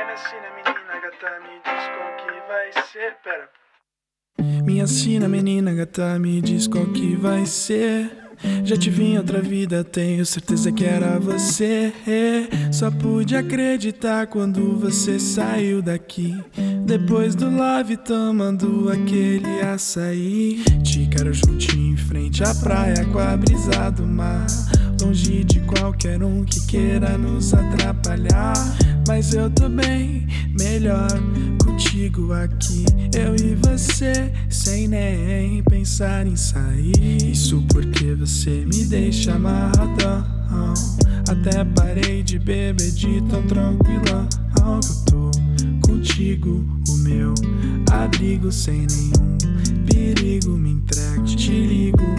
sina, menina gata, me diz qual que vai ser. Pera. Minha sina, menina gata, me diz qual que vai ser. Já te vi em outra vida, tenho certeza que era você. Só pude acreditar quando você saiu daqui, depois do love tomando aquele açaí. Te quero juntinho em frente à praia com a brisa do mar, longe de qualquer um que queira nos atrapalhar. Mas eu tô bem, melhor contigo aqui, eu e você, sem nem pensar em sair. Isso porque você me deixa amarradão, até parei de beber de tão tranquilão que eu tô contigo, o meu abrigo, sem nenhum perigo. Me entrego, te ligo,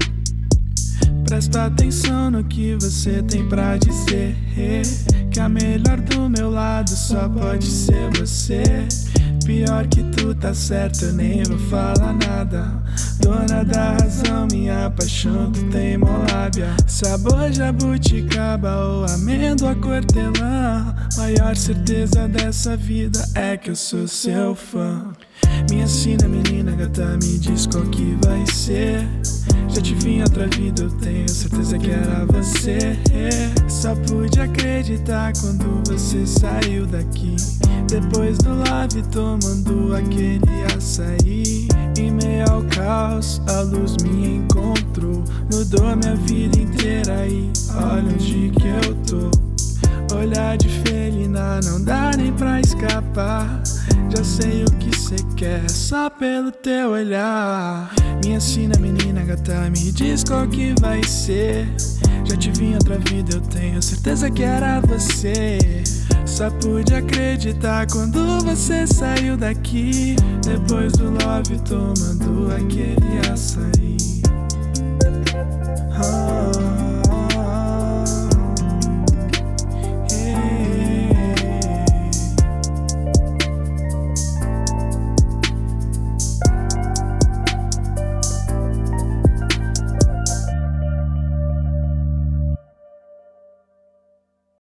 presta atenção no que você tem pra dizer, que a melhor do meu lado só pode ser você. Pior que tu tá certo, eu nem vou falar nada. Dona da razão, minha paixão, tu tem molábia. Sabor jabuticaba ou amêndoa hortelã. Maior certeza dessa vida é que eu sou seu fã. Minha sina, menina gata, me diz qual que vai ser. Já te vi em outra vida, eu tenho certeza que era você. Só pude acreditar quando você saiu daqui, depois do love tomando aquele açaí. Em meio ao caos, a luz me encontrou, mudou minha vida inteira e olha onde que eu tô. Olhar de felina, não dá nem pra escapar. Já sei o que cê quer, só pelo teu olhar. Minha sina, menina gata, me diz qual que vai ser. Já te vi em outra vida, eu tenho certeza que era você. Só pude acreditar quando você saiu daqui, depois do love tomando aquele açaí.